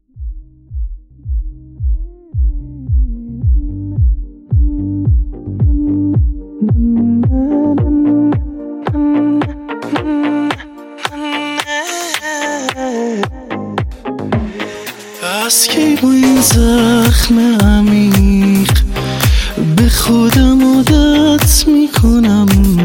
از کی با این زخم عمیق به خودم عادت میکنم،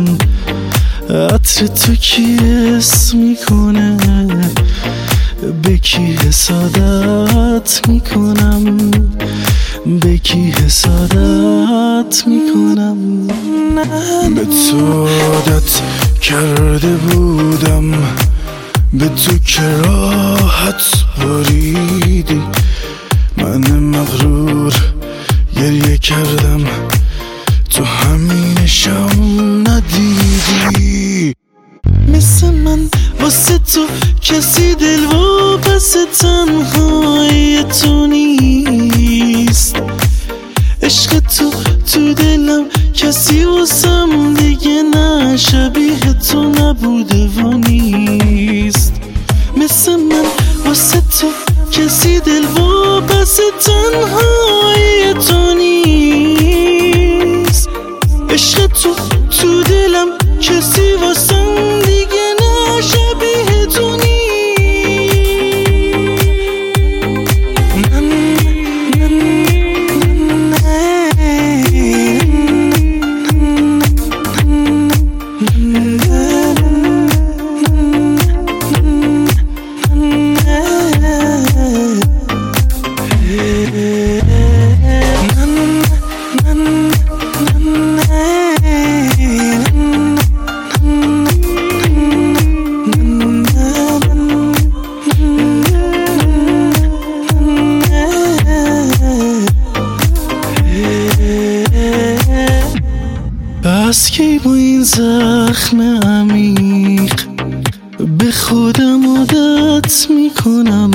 عطر تو کی حس میکنه، به کی حسادت میکنم، به کی حسادت میکنم. به تو عادت کرده بودم، به تو که راحت بریدی، من مغرور گریه کردم، تو همینشم ندیدی. مثل من واسه تو کسی دل و پس تنهای تو نیست، عشق تو دلم کسی واسم دیگه نه، شبیه تو نبوده و نیست. مثل من واسه تو کسی دل و پس تنهای تو نیست، عشق تو دلم کسی واسم دیگه نه، شبیه تو نیست. از کی با این زخم عمیق به خودم عادت میکنم،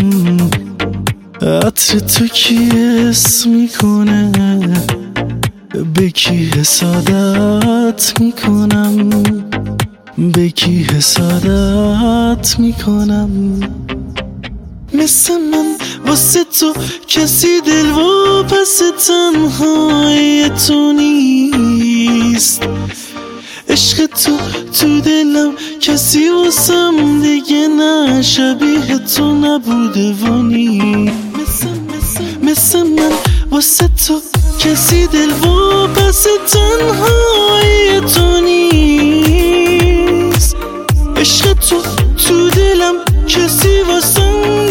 عطر تو کی حس میکنه، به کی حسادت میکنم، به کی حسادت میکنم. مثل من واسه تو کسی دل و پس تنهای تو نیست، عشق تو دلم کسی واسم دیگه نه، شبیه تو نبوده و نیست. مثل من واسه تو کسی دل و پس تنهای تو نیست، عشق تو دلم کسی واسم